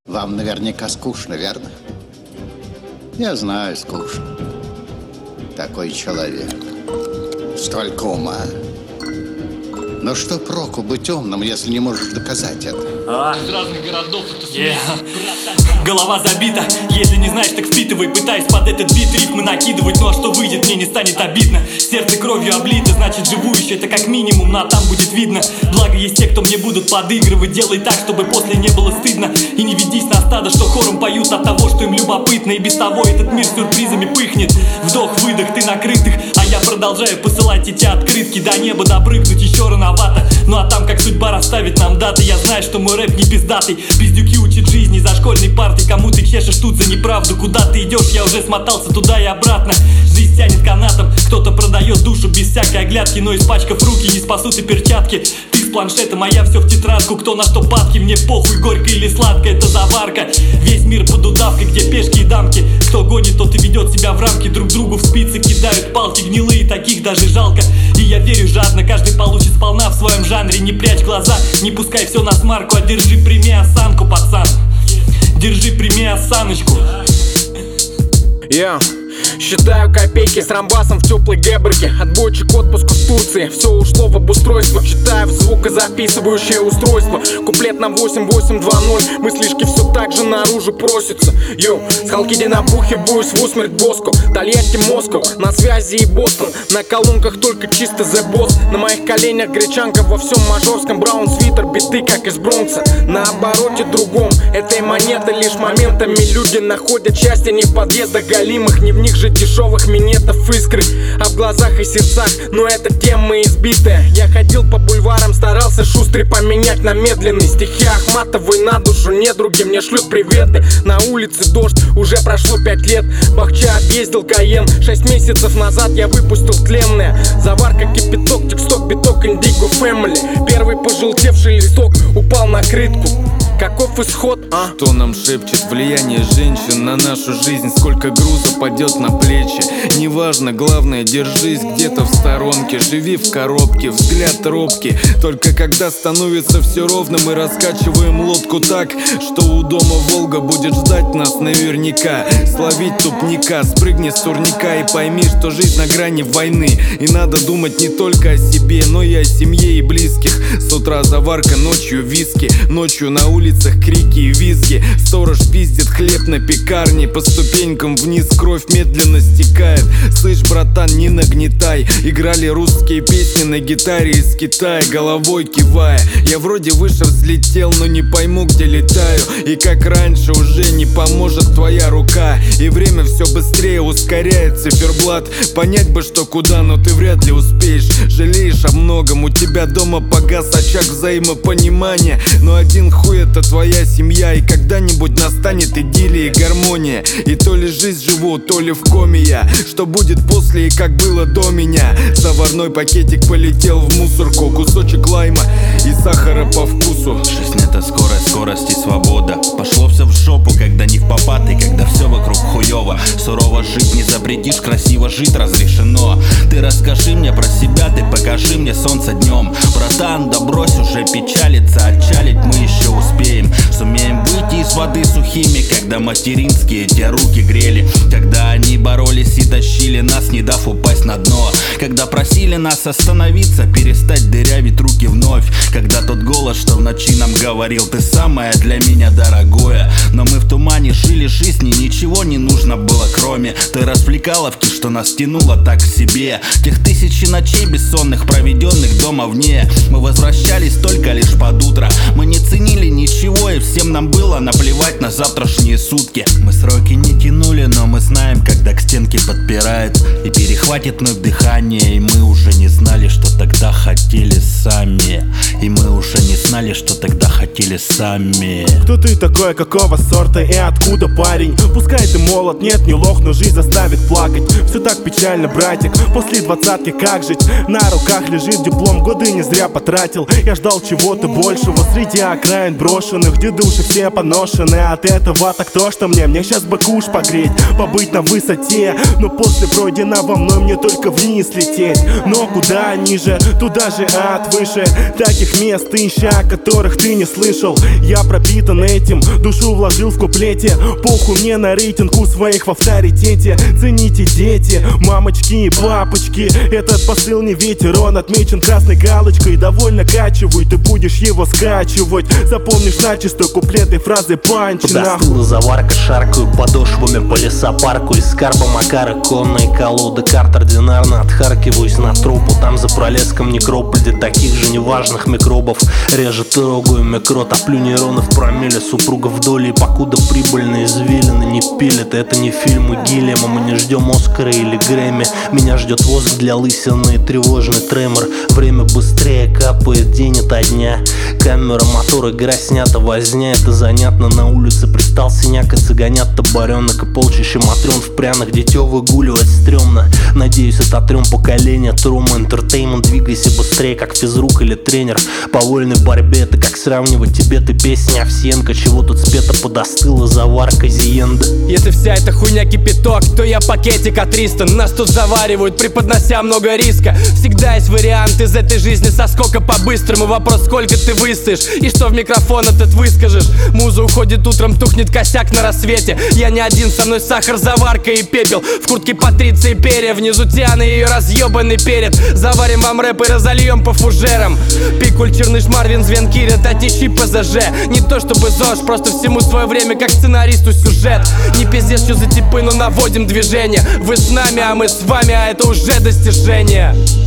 Вам наверняка скучно, верно? Я знаю, скучно. Такой человек. Столько ума. Но что проку быть умным, если не можешь доказать это? Из разных городов это Голова забита, если не знаешь, так впитывай. Пытаюсь под этот бит рифмы накидывать, ну а что выйдет, мне не станет обидно. Сердце кровью облито, значит живу еще, это как минимум, ну а там будет видно. Благо есть те, кто мне будут подыгрывать. Делай так, чтобы после не было стыдно. И не ведись на стадо, что хором поют от того, что им любопытно. И без того этот мир сюрпризами пыхнет. Вдох-выдох, ты накрытых, а я продолжаю посылать эти открытки. До неба допрыгнуть еще рановато. Ну а там как судьба расставит нам даты. Я знаю, что мой рэп не пиздатый. Пиздюки учат жизни за школьной партой. Кому ты чешешь тут за неправду? Куда ты идешь? Я уже смотался туда и обратно. Жизнь тянет канатом. Кто-то продает душу без всякой оглядки. Но испачкав руки, не спасут и перчатки. Ты с планшетом, а я все в тетрадку. Кто на что падки, мне похуй, горько или сладко, это заварка. Весь мир под удавкой, где пешки и дамки. Кто гонит, тот и ведет себя в рамки. Друг другу в спицы кидают палки гнилые, таких даже жалко. И я верю жадно, каждый получит сполна в своем жанре. Не прячь глаза, не пускай все на смарку. А держи, прими осанку, пацан. Держи, прими осаночку. Считаю копейки с рамбасом в теплой гебрике. Отбойчик отпуск в Турции. Все ушло в обустройство. Читаю в звукозаписывающее устройство. Куплет на 8820. Мыслишки все так же наружу просятся. С Халкиди набухиваюсь в усмерть Боско. Тольятти, Москва, на связи и Бостон. На колонках только чисто The Boss. На моих коленях гречанка во всем мажорском. Браун свитер, биты как из Бронкса. На обороте другом этой монеты лишь моментами люди находят счастье не в подъездах галимых, не в них же дешевых минетов искры, а в глазах и сердцах, но эта тема избитая. Я ходил по бульварам, старался шустрый поменять на медленный. Стихи Ахматовой на душу недруги мне шлют приветы. На улице дождь, уже прошло 5 лет. Бахча объездил Каен. 6 месяцев назад я выпустил тленное. Заварка, кипяток, тексток, биток, индиго, фэмили. Первый пожелтевший листок упал на крытку. Каков исход, а? Что нам шепчет влияние женщин на нашу жизнь? Сколько груза падет на плечи? Неважно, главное, держись где-то в сторонке. Живи в коробке, взгляд робкий. Только когда становится все ровно, мы раскачиваем лодку так, что у дома Волга будет ждать нас наверняка. Словить тупника, спрыгни с турника и пойми, что жизнь на грани войны. И надо думать не только о себе, но и о семье и близких. С утра заварка, ночью виски. Ночью на улицах крики и визги. Сторож пиздит хлеб на пекарне. По ступенькам вниз кровь медленно стекает. Слышь, братан, не нагнетай. Играли русские песни на гитаре из Китая, головой кивая. Я вроде выше взлетел, но не пойму, где летаю. И как раньше уже не поможет твоя рука. И время все быстрее ускоряет циферблат. Понять бы, что куда, но ты вряд ли успеешь. Жалеешь о многом, у тебя дома погас очаг взаимопонимания. Но один хуй — это твоя семья. И когда-нибудь настанет идиллия и гармония. И то ли жизнь живу, то ли в коме я. Что будет после и как было до меня? Заварной пакетик полетел в мусорку. Кусочек лайма и сахара по вкусу. Жизнь — это скорость, скорость и свобода. Пошло все в жопу, когда не в попад. И когда все вокруг хуёво. Сурово жить не запретишь, красиво жить разрешено. Ты расскажи мне про себя, ты покажи мне солнце днем. Братан, да брось уже печалиться, отчалить мы еще успеем. Сумеем выйти из воды сухими, когда материнские те руки грели. Когда они боролись и тащили нас, не дав упасть на дно. Когда просили нас остановиться, перестать дырявить руки вновь. Когда тот голос, что в ночи нам говорил: ты самое для меня дорогое. Но мы в тумане жили жизни, ничего не нужно было, кроме той развлекаловки, что нас тянуло так к себе. Тех тысячи ночей бессонных, проведенных дома вне. Мы возвращались только лишь под утро. Мы не ценили ничего, и всем нам было наплевать на завтрашние сутки. Мы сроки не тянули, но мы знаем, когда к стенке подпирает и перехватит вновь дыхание. И мы уже не знали, что тогда хотели сами. И мы уже не знали, что тогда хотели сами. Кто ты такой, какого сорта и откуда, парень? Пускай ты молод, нет, не лох, но жизнь заставит плакать. Все так печально, братик, после двадцатки как жить? На руках лежит диплом, годы не зря потратил. Я ждал чего-то большего среди окраин брошенных, где души все поношены от этого. Так то, что мне сейчас бы куш погреть, побыть на высоте, но после пройденного мной мне только вниз лететь. Но куда ниже, туда же ад выше. Таких мест тысяча, о которых ты не слышал. Я пропитан этим, душу вложил в куплете. Похуй мне на рейтинг у своих в авторитете. Цените, дети, мамочки и папочки, этот посыл не ветер, он отмечен красной галочкой. Довольно качивай, ты будешь его скачивать. Запомнишь начисто куплеты, фразы, панчи. Подостыла заварка, шаркаю подошвами по лесопарку. Из карба Макара конные колоды карт ординарно отхаркиваюсь на трупу. Там за пролеском некрополь, где таких же неважных микробов режет, трогаю микро, топлю нейроны в промилле. Супруга в доле, и покуда прибыльные извилины не пилит. Это не фильмы Гиллиама, мы не ждем Оскара или Грэмми. Меня ждет воск для лысины и тревожный тремор. Время быстрее капает день ото дня. Камера, мотор, игра снята, возня. Это занятно, на улице пристал синяк и цыганят табаренок. И полчища матрён в пряных, дитё выгуливать стрёмно. Надеюсь, ототрём поколение Трума Entertainment. Двигайся быстрее, как физрук или тренер. По вольной борьбе это как сравнивать тебе ты песня Овсиенко. Чего тут спета, подостыла заварка Зиенда. Если вся эта хуйня кипяток, то я пакетик от 300. Нас тут заваривают, преподнося много риска. Всегда есть вариант из этой жизни соскока по-быстрому. Вопрос, сколько ты выстоишь и что в микрофон этот выскажешь. Муза уходит утром, тухнет косяк на рассвете. Я не один, со мной сахар, заварка и пепел. В куртке Патриции перья, внизу Тиана и ее разъебанный перед. Заварим вам рэп и разольем по фужерам. Пикуль, Черныш, Марвин, Звенкирин, Татищи, ПЗЖ. Не то чтобы ЗОЖ, просто всему свое время, как сценаристу сюжет. Не пиздец, что за типы, но наводим движение. Вы с нами, а мы с вами, а это уже достижение.